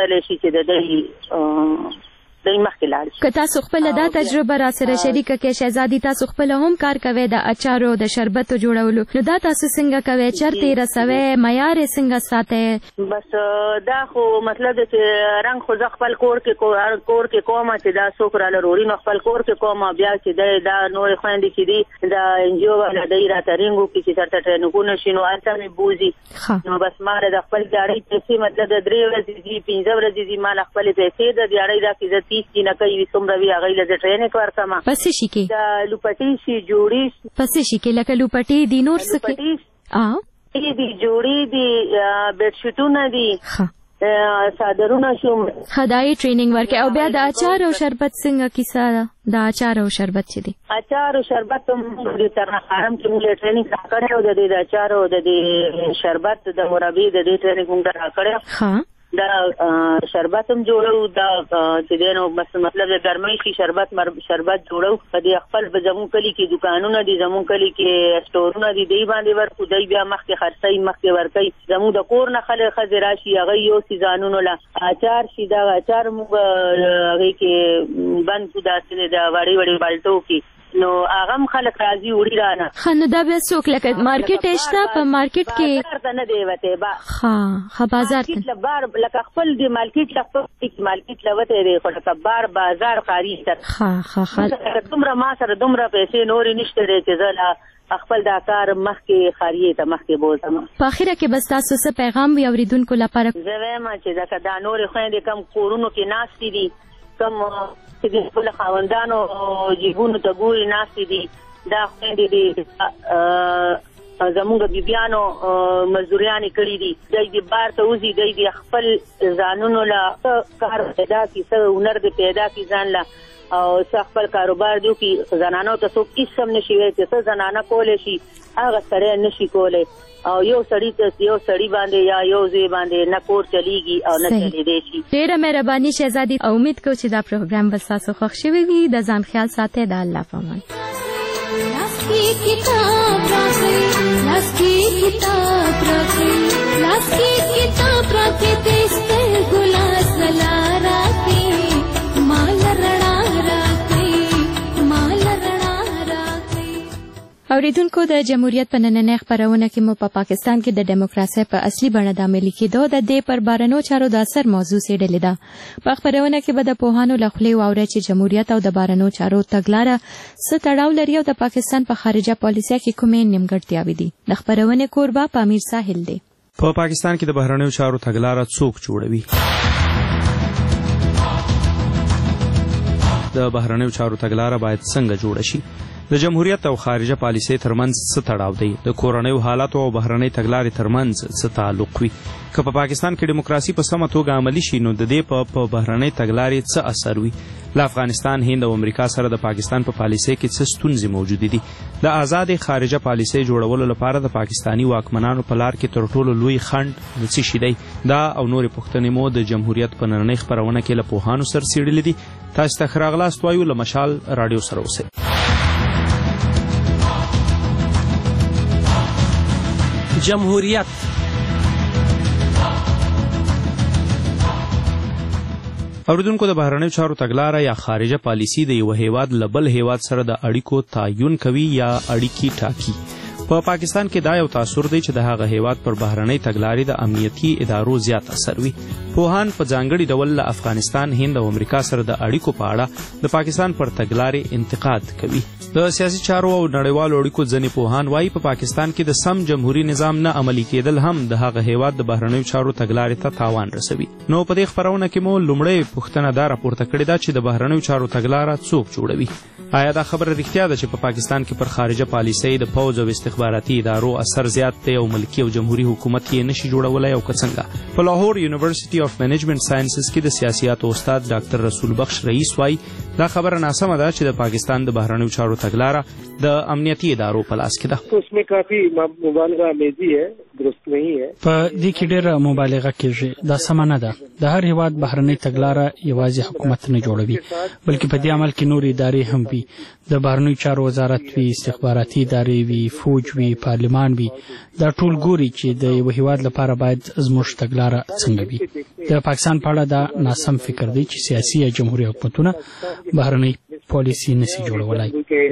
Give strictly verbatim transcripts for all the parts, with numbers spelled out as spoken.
کړلی شي چې د دوی دوی مخکې لاړ شي. که تاسو خپله دا تجربه را سره شریکه کړئ شهزادي، تاسو خپله هم کار کوئ د اچارو د شربتو جوړولو، نو دا تاسو څنګه کوئ؟ چېرته یې رسوئ؟ معیار یې څنګه ساتئ؟ بس دا خو مطلب دی چې رنګ خو زه خپل کور کې کور کې کوم چې دا څوک راله روړي نو خپل کور کې کوم، بیا چې دی دا نورې خویندې چې دي دا انجیو والا دی راته رینګ وکړي چې درته ټریننګونه شي نو هلته مې بوځي. نو بس ما د خپل ګاډۍ پیسې مطلب د درې ورځې ځي پنځه ورځې ځي ما له خپلې پیسې د ګاډۍ دا چې تیس دي نه کوي څومره وي هغوی له زه ټریننګ ورکړم. په څه شي کې؟ دا لوپټې شي، جوړې شي. په څه شي کې؟ لکه لوپټې دي، نور څه کې؟ لوپټې دي، جوړې دي، بیډشیټونه دي، څادرونه شو. ښه دا یې ټریننګ ورکړئ. او بیا د اچار او شربت څنګه کیسه ده؟ د اچار او شربت چې دی اچار او شربت هم د ترنخارم چې موږ ټریننګ راکړی او د دې د اچار او د دې شربت د مربي د دې ټریننګ موږ راکړی. ښه دا شربت هم جوړو، دا چې دی نو بس مطلب د ګرمۍ شي شربت شربت جوړو. په دې خپل به زموږ کلي کې دکانونه دي، زموږ کلي کې سټورونه دي، دی باندې ورکو، دی بیا مخکې خرڅوي مخکې ورکوي. زموږ د کور نه خلک ښځې راشي هغوی یو سیزانونو له اچار شي، دا اچار موږ هغې کې بند کړو داسې د وړې وړې بالټو کې، نو هغه هم خلک راځي وړي رانه. ښه نو دا بیا څوک لکه مارکیټ یې شته؟ په مارکیټ کې بازار ته نه دی وتی. ښه ښه بازار ته لکه خپل د مارکیټ له خپل مارکیټ له وتی دی، خو لکه بار بازار ښاري ته ښه ښه ښه دومره ما سره دومره پیسې نورې نشته دی چې زه له خپل دا کار مخکې خاریې ته مخکې بوځم. په اخره کې بس تاسو څه پیغام وي اورېدونکو لپاره؟ زه وایم چې ځکه دا نورې خویندې کم کورونو کې ناستې دي، کم چې د خپل خاوندانو جیبونو ته ګوري ناستې دي، دا خویندې دي زموږ بیبیانو مزدوریانې کړي دي، دی دې بار ته وځي، دی دې خپل ځانونو له کار پیدا کړي، څه هنر دې پیدا کړي ځان له، او څه خپل کاروبار دی وکړي. زنانو ته څوک هېڅ هم نشي ویلی چې څه زنانه کولی شي هغه سړی نشي کولی، او یو سړی ته یو سړی باندې یا یو ځای باندې نه کور چلیږي او نه چلیدی شي. ډېره مهرباني شهزادي، امید کوم چې دا پروګرام به ستاسو خوښ شوی وي. د ځان خیال ساتئ. د الله په امان. لاس کی کتاب راکړئ، لاس کی کتاب راکړئ، لاس کی کتاب راکړئ، د سترګو لاس لاره مال رڼا راکړئ، مال رڼا راکړئ. اوریدونکو د جمهوریت په نننۍ خپرونه کې مو په پاکستان کې د دیموکراسۍ په اصلي بڼه د عملي کېدو د دې پر بهرنیو چارو د اثر موضوع څېړلې ده. په خپرونه کې به د پوهانو له خولې واورئ چې جمهوریت او د بهرنیو چارو تګلاره څه تړاو لري او د پاکستان په خارجه پالیسۍ کې کومې نیمګړتیاوې دي. د خپرونې کوربه پامیر ساحل دی. په پاکستان کې د بهرنیو چارو تګلاره څوک جوړوي؟ د بهرنیو چارو تګلاره باید څنګه جوړه شي؟ د جمهوریت او خارجه پالیسۍ ترمنځ څه تړاو دی؟ د کورنیو حالاتو او بهرنۍ تګلارې ترمنځ څه تعلق وي؟ که په پاکستان کې دیموکراسي په سمه توګه عملي شي نو د دې په بهرنۍ تګلارې څه اثر وي؟ له افغانستان، هند او امریکا سره د پاکستان په پالیسۍ کې څه ستونزې موجودې دي؟ د آزادې خارجه پالیسۍ جوړولو لپاره د پاکستاني واکمنانو په لار کې تر ټولو لوی خنډ څه شی دی؟ دا او نورې پوښتنې مو د جمهوریت په نننۍ خپرونه کې له پوهانو سره څېړلې دي. تاسو ته ښه راغلاست وایو. له مشال راډیو سره اوسئ. جمهوریت اوریدونکو، د بهرنیو چارو تګلاره یا خارجه پالیسي د یو هیواد له بل هیواد سره د اړیکو تعین کوي یا اړیکې ټاکي. په پاکستان کې دا یو تاثر دی چې د هغه هیواد پر بهرنۍ تګلارې د امنیتي ادارو زیات اثر وي. پوهان په ځانګړي ډول له افغانستان، هند او امریکا سره د اړیکو په اړه د پاکستان پر تګلارې انتقاد کوي. د سیاسي چارو او نړیوالو اړیکو ځینې پوهان وایي په پاکستان کې د سم جمهوري نظام نه عملي کېدل هم د هغه هیواد د بهرنیو چارو تګلارې ته تاوان رسوي. نو په دې خپرونه کې مو لومړی پوښتنه دا راپورته کړې ده چې د بهرنیو چارو تګلاره څوک جوړوي؟ آیا دا خبره رښتیا ده چې په پاکستان کې پر خارجه پالیسۍ د پوځ او استخباراتي ادارو اثر زیات دی او ملکي او جمهوري حکومت یې نشي جوړولی او که څنګه؟ په لاهور یونیورسټي اف منیجمنټ ساینسز کې د سیاسیاتو استاد ډاکټر رسول بخش رئیس وایي دا خبره ناسمه ده چې د پاکستان د بهرنیو چارو تګلاره د امنیتي ادارو په لاس کې ده. उसमें काफी मुबालगा आमेजी है, درست नहीं है. په دې کې ډېره مبالغه کېږي. دا سمه نه ده. د هر هیواد بهرنۍ تګلاره یوازې حکومت نه جوړوي، بلکې په دې عمل کې نور ادارې هم وي. د بهرنیو چارو وزارت وي، استخباراتي ادارې وي، فوج وي، پارلمان وي. دا ټول ګوري چې د یو هیواد لپاره باید زموږ تګلاره څنګه وي. د پاکستان په اړه دا ناسم فکر دی چې سیاسي یا جمهوریت حکومتونه بهرنۍ پالیسي نشي جوړولای.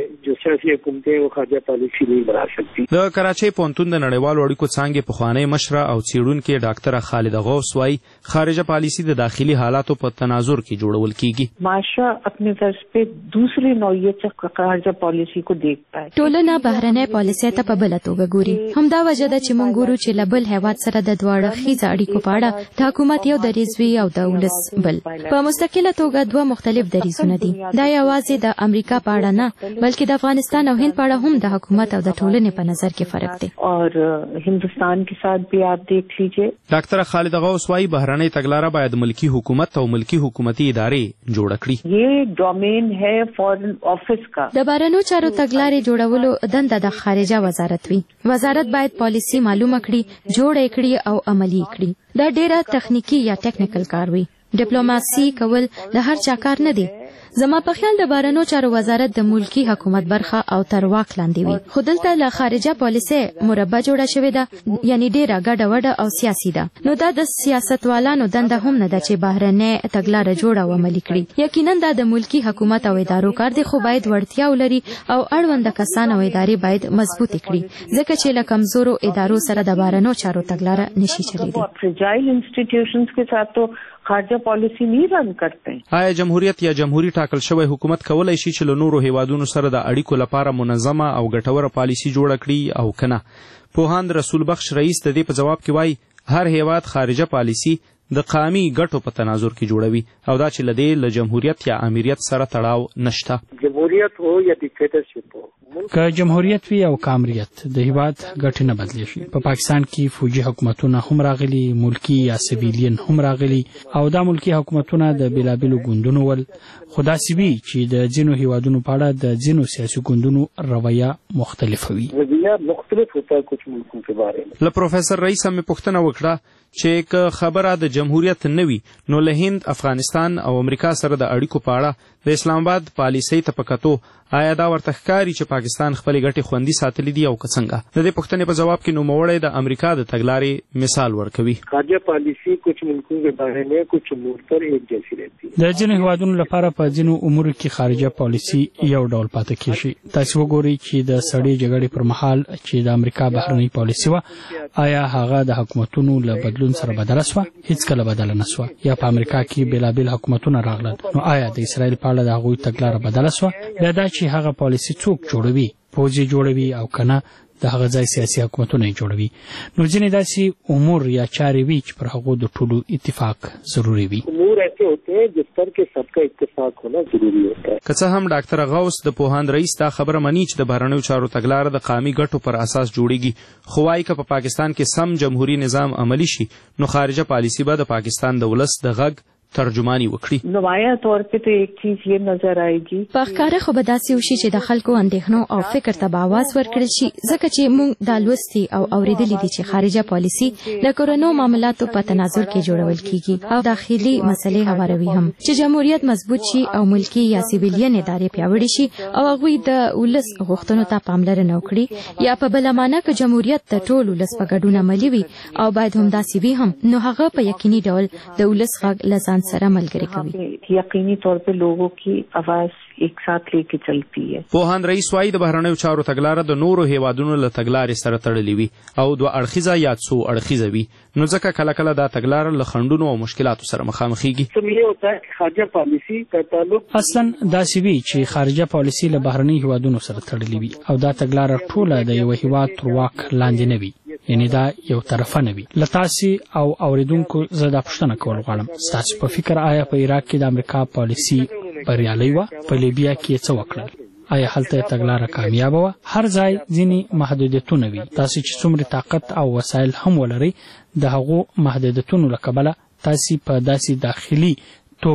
د کراچۍ پوهنتون د نړیوالو اړیکو څانګې پخوانی مشره او څېړونکې ډاکټره خالده غوث وایي خارجه پالیسي د داخلي حالاتو په تناظر کې جوړول کیږي. معاشره اپنی طرز په دوسری نوعیت څخه خارجه پالیسي کو دیکھتا ہے. ټولنه بهرنۍ پالیسي ته په بل توګه ګوري. همدا وجه ده چې موږ ګورو چې لبل هیواد سره د دواړه خیز اړیکو په اړه د حکومت یو دریځ وي او د ولس بل. په مستقله توګه دوه مختلف دریځونه دي. دا یوازې د امریکا په اړه نه بلکې د افغانستان او هند په اړه هم د حکومت او د ټولنې په نظر کې فرق دی. اور هندوستان کے ساتھ بھی آپ دیکھ لیجئے. ډاکټره خالده غوث وایي بهرنۍ تګلاره باید ملکی حکومت او ملکی حکومتي ادارې جوړ کړي. یہ ډومین ہے فارن آفس کا. د بهرنیو چارو تګلارې جوړولو دنده د خارجه وزارت وي. وزارت باید پالیسي معلومه کړي، جوړ کړي او عملي کړي. دا ډیره تخنیکی یا ټیکنیکل کار وي. ډیپلوماسي کول د هر چا کار نه دی. زما په خیال د بهرنیو چارو وزارت د ملکی حکومت برخه او تر واک لاندې وي. خو دلته له خارجه پالیسي مربع جوړه شوې ده، یعنی ډیره ګډه وډه او سیاسي ده. نو دا د سیاستوالانو دنده هم نه ده چې بهرنۍ تګلاره جوړه او عملي کړي. یقینا دا د ملکی حکومت او ادارو کار دی، خو باید وړتیا ولري او اړوند کسان او ادارې باید مضبوطې کړي، ځکه چې له کمزورو ادارو سره د بهرنیو چارو تګلاره نشي چلیدای. فرجایل انسټیټیوشنز کے ساتھ تو خارجه پالیسی نه رن کرتے. آیا جمهوریت یا جمهوریت ټاکل شوی حکومت کولای شي چې له نورو هیوادونو سره د اړیکو لپاره منظمه او ګټوره پالیسي جوړه کړي او کنه؟ پوهاند رسول بخش رئیس د دې په جواب کې وایي هر هیواد خارجه پالیسی د قومي ګټو په تناظر کې جوړوي او دا چې له دې له جمهوریت یا امریت سره تړاو نشته. جمهوریت هو یا دیکتاتورشپ هو، که جمهوریت وي او کامریت د هیواد ګټې نه بدلیږي. په پاکستان کې فوجي حکومتونه هم راغلي، ملکی یا سیویلین هم راغلي او دا ملکی حکومتونه د بیلابیلو ګوندونو ول. خو داسې وي چې د ځینو هیوادونو په اړه د ځینو سیاسي ګوندونو رویه مختلفه وي. رویه مختلف ہوتا ہے کچھ ملکوں کے بارے میں. له پروفیسر رئیس هم پوښتنه وکړه چې که خبره د جمهوریت نه وي نو له هند، افغانستان او امریکا سره د اړیکو په اړه د اسلام آباد پالیسۍ ته په کتو آیا دا ورته ښکاري چې پاکستان خپلې ګټې خوندي ساتلې دي او که څنګه؟ د دې پوښتنې په جواب کې نوموړی د امریکا د تګلارې مثال ورکوي. خارجه پالیسی کچھ ملکوں کے بارے میں کچھ امور پر ایک جیسی رہتی ہے. د ځینو هیوادونو لپاره په ځینو امورو کې خارجه پالیسی یو ډول پاتې کیږي. تاسو وګورئ چې د سړې جګړې پر مهال چې د امریکا بهرنۍ پالیسی وه، آیا هغه د حکومتونو له بدلون سره بدله سوه؟ هیڅ کله بدله نه سوه. یا په امریکا کې بیلابیل حکومتونه راغلل، نو آیا د اسرائیل په اړه د هغوی تګلاره بدله سوه؟ بیا دا چې هغه پالیسی څوک جوړوي، پوځ جوړوي او کنه د هغه ځای سیاسي حکومتونه یې جوړوي. نو ځینې داسې امور یا چارې وي چې پر هغو د ټولو اتفاق ضروري وي. امور ایسے ہوتے ہیں جس پر کہ سب کا اتفاق ہونا ضروری ہوتا ہے. که څه هم ډاکټر غوث د پوهاند رئیس دا خبره مني چې د بهرنیو چارو تګلاره د قومي ګټو پر اساس جوړیږي، خو وايي که په پاکستان کې سم جمهوري نظام عملی شي نو خارجه پالیسی به د پاکستان د ولس د غږ ترجمانی وکړي. نمایاں طور په ته یک چیز یہ نظر آئیږي په ښکاره خو به داسې وشي چې د خلکو اندېښنو او فکر ته به اواز ورکړل شي، ځکه چې موږ دا لوستي او اورېدلي دي چې خارجه پالیسي د کورونو معاملاتو په تناظر کې جوړول کیږي او داخلي مسلې هواروي هم، چې جمهوریت مضبوط شي او ملکی یا سیویلین ادارې پیاوړې شي او هغوی د ولس غوښتنو ته پاملرنه وکړي، یا په بله معنا که جمهوریت د ټول ولس په ګډون عملي وي او باید همداسې وي هم، نو هغه په یقیني ډول د ولس غږ له ځان سره ملګری کوي. یقیني طور په لوگوں کی आवाज ایک ساتھ لے کے چلتی ہے. پوهاند رئیس وايي د بهرنیو چارو تګلاره د نورو هیوادونو له تګلارې سره تړلې وي او دوه اړخیزه یا څو اړخیزه وي، نو ځکه کله کله دا تګلاره له خنډونو او مشکلاتو سره مخامخېږي. سمې ہوتا ہے خارجه پالیسی کا تعلق اصلا داسې وي چې خارجه پالیسی له بهرنیو هیوادونو سره تړلې وي او دا تګلاره ټوله د یو هیواد تر واک لاندې نه وي، یعنی دا یو طرفه نه وي. له تاسې او اوریدونکو زه دا پوښتنه کول غواړم، ستاسو په فکر آیا په عراق کې د امریکا پالیسی بریالۍ وه؟ په لیبیا کې څه وکړل؟ آیا هلته تګلاره کامیابه وه؟ هر ځای ځینې محدودیتونه وي. تاسې چې څومره طاقت او وسایل هم ولرئ، د هغو محدودیتونو له کبله تاسې په داسې داخلي توګه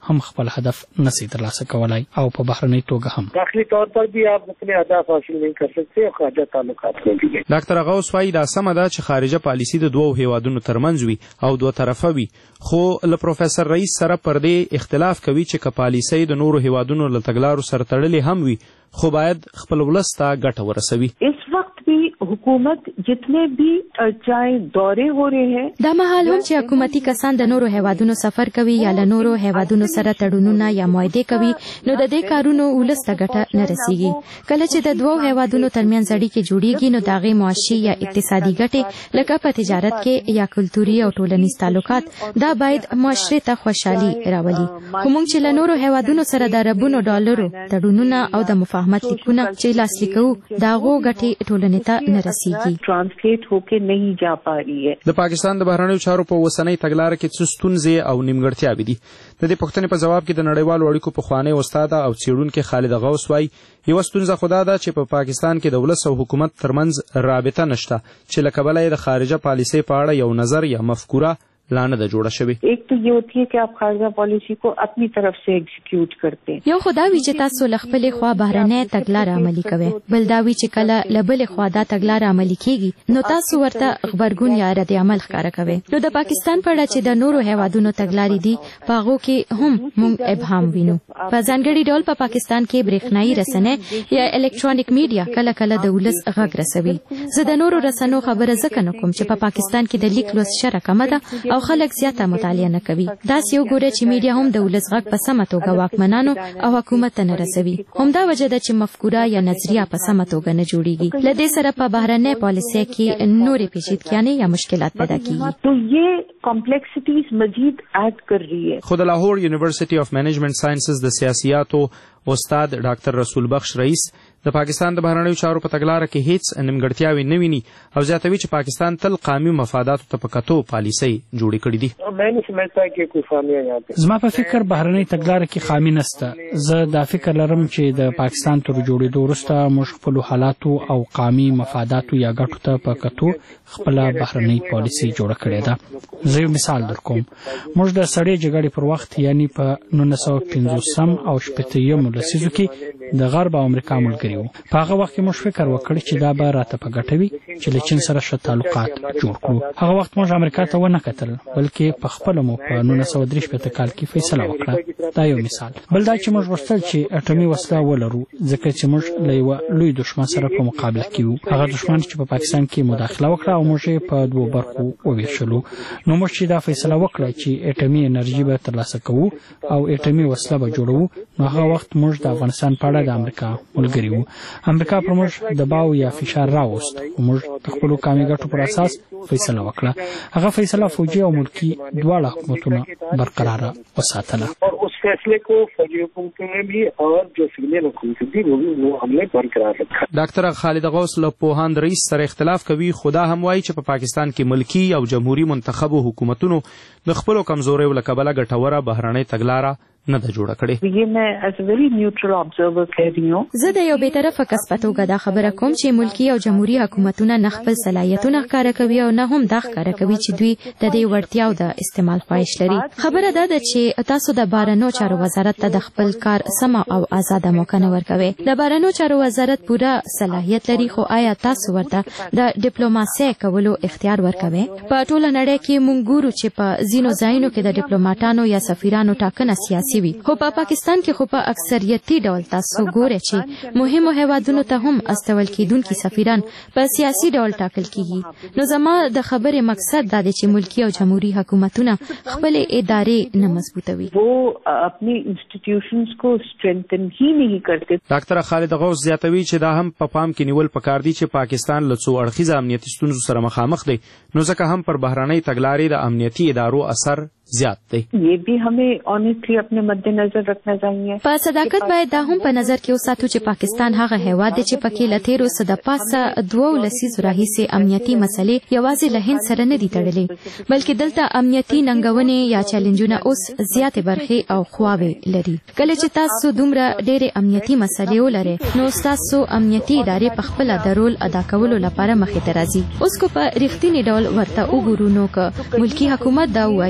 هم خپل هدف نشي ترلاسه کولای او په بهرنۍ توګه هم داخلي طور پر بھی آپ اپنے اهداف حاصل نہیں کر سکتے اور خارجہ تعلقات میں بھی. ډاکټر غوث وايي دا سمه ده چې خارجه پالیسي د دوو هیوادونو ترمنځ وي او دوه طرفه وي، خو له پروفیسور رئیس سره پر دې اختلاف کوي چې که پالیسي د نورو هیوادونو له تګلارو سره تړلې هم وي خو باید خپل ولس ته ګټه ورسوي. इस वक्त भी हुकूमत जितने भी चाहे दौरे हो रहे हैं دا مهال هم چې حکومتي کسان د نورو هیوادونو سفر کوي یا له نورو هیوادونو سره تړونونه یا معاهده کوي نو د دې کارونو ولس ته ګټه نه رسیږي. کله چې د دوو هیوادونو ترمنځ اړیکې جوړیږي نو د هغې معاشي یا اقتصادي ګټې لکه په تجارت کې یا کلتوري او ټولنیز تعلقات دا باید معاشرې ته خوشحالي راولي. خو موږ چې له نورو هیوادونو سره د اربونو ډالرو تړونونه او د مفاهمت لیکونه چې لاسلیک کوو دا غو ګټې ټولنې ته نه رسیږي. ट्रांसलेट होके नहीं जा पा रही है. د پاکستان د بهرنیو چارو په وسنۍ تګلارې کې څه ستونزې او نیمګړتیاوې دي؟ د دې پوښتنې په جواب کې د نړیوالو اړیکو پخوانی استاد او څېړونکی خالد غوث وايي یوه ستونزه خو دا ده چې په پاکستان کې د ولس او حکومت ترمنځ رابطه نشته چې له کبله یې د خارجه پالیسۍ په اړه یو نظر یا مفکوره لا نه ده جوړه شوې. एक तो ये होती है कि आप खारजा पॉलिसी को अपनी तरफ से एग्जीक्यूट करते हैं. یو خدا وی چې تاسو له خپلې خوا بهرنۍ تګلارې عملي کوئ، بل دا وی چې کله له بلې خوا دا تګلارې عملي کیږي نو تاسو ورته غبرګون یا رد عمل ښکاره کوئ. نو د پاکستان په اړه چې د نورو هیوادونو تګلارې دي په هغو کې هم موږ ابهام وینو. په ځانګړي ډول په پاکستان کې برېښنایي رسنۍ یا الکترونیک میډیا کله کله د ولس غږ رسوي. زه د نورو رسنیو خبره ځکه نه کوم چې په پاکستان کې د لیک لوست شره کمه ده او خلک زیاته مطالعه نه کوي. داسې وګوره چې میډیا هم د ولس غږ په سمه توګه واکمنانو او حکومت ته نه رسوي. همدا وجه ده چې مفکوره یا نظریه په سمه توګه نه جوړیږي. له دې سره په بهرنۍ پالیسۍ کې نورې پیچیدګیانې یا مشکلات پیدا کیږي. तो ये कॉम्प्लेक्सिटीज मजीद ऐड कर रही है. خو د لاهور یونیورسيټي اف مینجمنت ساينسز د سیاسياتو استاد ډاکټر رسول بخش رئیس د پاکستان د بهرنیو چارو په تګلارې کې هیڅ نیمګړتیاوې نه ویني او زیاتوي چې پاکستان تل قومي مفاداتو ته په کتو پالیسۍ جوړې کړې دي. मैं नहीं समझता कि कोई खामियां यहाँ पे. زما په فکر بهرنۍ تګلارې کې خامي نشته. زه دا فکر لرم چې د پاکستان تر جوړېدو وروسته موږ خپل حالاتو او قومي مفاداتو یا ګټو ته په کتو خپل بهرنۍ پالیسۍ جوړه کړې ده. زه یو مثال درکوم. موږ د سړې جګړې پر وخت یعنی په نولس سوه پنځوسم او شپېتمو لسیزو کې د غرب او امریکا ملګري وو. په هغه وخت کې موږ فکر وکړ چې دا به راته په ګټه وي چې له چین سره ښه تعلقات جوړ کړو. هغه وخت موږ امریکا ته ونه کتل بلکې په خپله مو په نولس سوه درې شپېته کال کې فیصله وکړه. دا یو مثال. بل دا چې موږ غوښتل چې اټومي وسله ولرو ځکه چې موږ له یوه لوی دښمن سره په مقابله کې وو. هغه دښمن چې په پاکستان کې مداخله وکړه او موږ یې په دوو برخو وویشلو. نو موږ چې دا فیصله وکړه چې اټومي انرژي به ترلاسه کوو او اټومي وسله به جوړوو نو هغه وخت موږ د افغانستان په اړه د امریکا ملګري وو. امریکا پر موږ دباو یا فشار راوست او موږ د خپلو قومي ګټو پر اساس فیصله وکړه. هغه فیصله فوجي او ملکي دواړه حکومتونه برقراره وساتله. और उस फैसले को फौजी हुकूमतों ने भी और जो सिविलियन हुकूमत थी वो भी वो हमने बरकरार रखा. ډاکټر خالد غوث له پوهاند رئیس سره اختلاف کوي خو دا هم وایي چې په پاکستان کې ملکی او جمهوریت منتخبو حکومتونو د خپلو کمزوریو له کبله ګټوره بهرنۍ تګلاره نه ده جوړه کړې. ये मैं as a very neutral observer कह रही हूँ. زه د یو بیطرفه کس په توګه دا خبره کوم چې ملکی او جمهوریت حکومتونه نه خپل صلاحیتونه ښکاره کوي او نه هم دا ښکاره کوي چې دوی د دې وړتیاو د استعمال خواهش لري. خبره دا ده چې تاسو د بهرنیو چارو وزارت ته د خپل کار سمه او آزاده موقع نه ورکوي. د بهرنیو چارو وزارت پوره صلاحیت لري خو آیا تاسو ورته د ډیپلوماسۍ کولو اختیار ورکوي؟ په ټوله نړۍ کې موږ ګورو چې په ځینو ځایونو کې د ډیپلوماټانو یا سفیرانو ټاکنه سیاسي وي خو په پاکستان کې خو په اکثریتي ډول تاسو ګورئ چې مهمو هیوادونو ته هم استول کیدونکي سفیران په سیاسي ډول ټاکل کیږي. نو زما د خبرې مقصد دا دی چې ملکی او جمهوریت حکومتونه خپل ادارې نه مضبوطوي. वो अपनी इंस्टीट्यूशंस को स्ट्रेंथन ही नहीं करते. ډاکټر خالد غوث زیاتوي چې دا هم په پام کې نیول پکار دي چې پاکستان له څو اړخیزه امنیتي ستونزو سره مخامخ دی نو ځکه هم پر بهرنۍ تګلارې د امنیتي ادارو اثر زیات دی. ये भी हमें ऑनेस्टली अपने मद्देनजर रखना चाहिए. په صداقت باید دا هم په نظر کې وساتو چې پاکستان هغه هیواد دی چې پکې له تیرو څه د پاسه دوو لسیزو راهیسې امنیتي مسلې یوازې له هند سره نه دي تړلې بلکې دلته امنیتي ننګونې یا چیلنجونه اوس زیاتې برخې او خواوې لري. کله چې تاسو دومره ډېرې امنیتي مسلې ولرئ نو ستاسو امنیتي ادارې په خپله د رول ادا کولو لپاره مخې ته راځي. اوس کو په رښتینې ډول ورته وګورو نو که ملکي حکومت دا وایي چې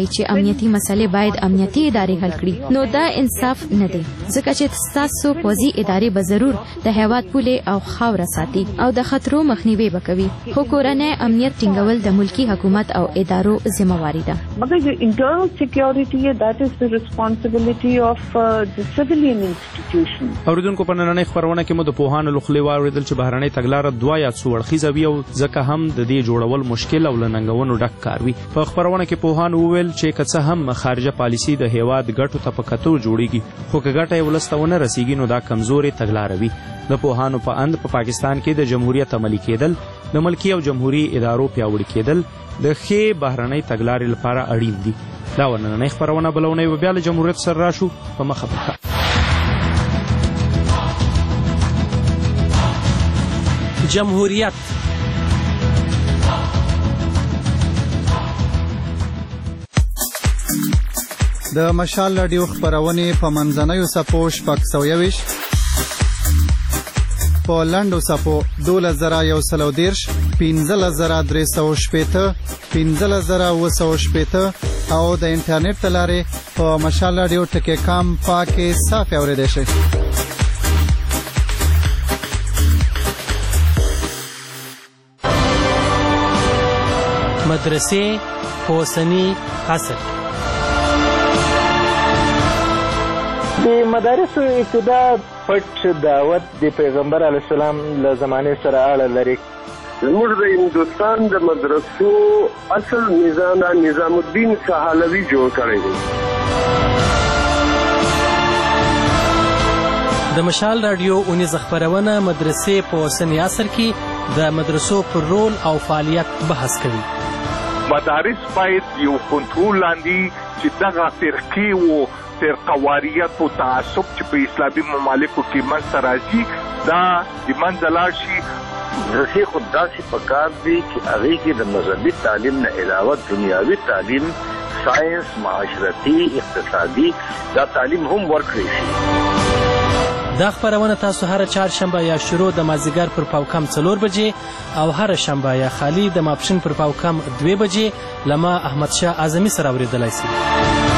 امنیتي مسلې باید امنیتي ادارې حل کړي، نو دا انصاف نه دی، ځکه چې ستاسو پوځي ادارې به ضرور د هیواد پولې او خاوره ساتي او د خطرو مخنیوي به کوي، خو کورنۍ امنیت ټینګول د ملکی حکومت او ادارو ذمہواری ده. مگر جو انټرنل سکیورټي ہے that is the responsibility of uh, the civilian institution. اوریدونکو په نننۍ خبرونه کې مو د پوهانو له خولې واورېدل چې بهرنۍ تګلاره دوه یا څو اړخیزه وي او ځکه هم د دې جوړول مشکل او له ننګونو ډک کار وي. په خبرونه کې پوهانو وویل چې که څه هم خارجه پالیسي د هیواد ګټو ته په کتو جوړیږي، خو که ګټه یې ولس ته ونه رسیږي نو دا کمزورې تګلاره وي. د پوهانو په اند په پاکستان کې د جمهوریت عملي کېدل، د ملکي او جمهوري ادارو پیاوړي کېدل د ښې بهرنۍ تګلارې لپاره اړین دي. دا ورننۍ خبرونه بله اونۍ به بیا له جمهوریت سره راشو. په مخه پکه جمهوریت. د مشال راډیو خبرونې په منځنیو څپو شپږ سوه یوویشت، په لنډو څپو دولس زره یو سل او دېرش، پنځلس زره درې سوه شپېته، پنځلس زره اووه سوه شپېته او د انټرنیټ له لارې په مشال راډیو ټکي کام پاکې صافې اورېدی شئ. مدرسې په اوسني عصر. د مدارسو ابتدا پټ دعوت د پیغمبر علیه السلام له زمانې سره اړه لري. زموږ د هندوستان د مدرسو اصل نظام نظام الدین سهالوي جوړ کړی دی. د مشال راډیو اونیزه خپرونه مدرسې په اوسني عصر کې د مدرسو پر رول او فعالیت بحث کوي. مدارس باید یو کنټرول لاندې چې دغه فرقې و فرقواریت او تعصب چې په اسلامي ممالکو کې منځته راځي دا د منځه لاړ شي. مدرسې خو داسې پکار دي چې هغې کې د مذهبي تعلیم نه علاوه دنیاوي تعلیم، ساینس، معاشرتي، اقتصادي دا تعلیم هم ورکړی شي. دا خبرونه تاسو هر چهارشنبه یا شروع د مازدیګر پر پاوکم څلور بجې او هر شنبه یا خالی د ماپښین پر پاوکم دوې بجې له ما احمد شاه اعظمي سره اورېدلی سي.